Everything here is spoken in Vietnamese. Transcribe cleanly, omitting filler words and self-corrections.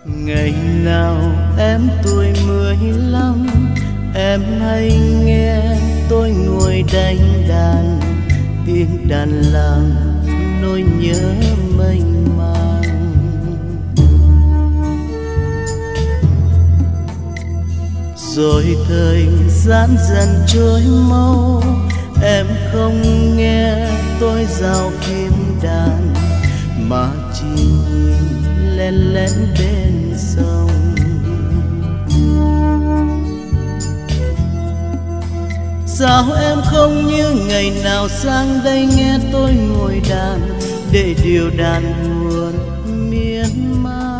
Ngày nào em tuổi 15, em hay nghe tôi ngồi đánh đàn, tiếng đàn làm nỗi nhớ mênh mang. Rồi thời gian dần trôi mau, em không nghe tôi giao phim đàn, mà chỉ nhìn lén lén bên sông. Sao em không như ngày nào sang đây nghe tôi ngồi đàn, để điều đàn buồn miên man.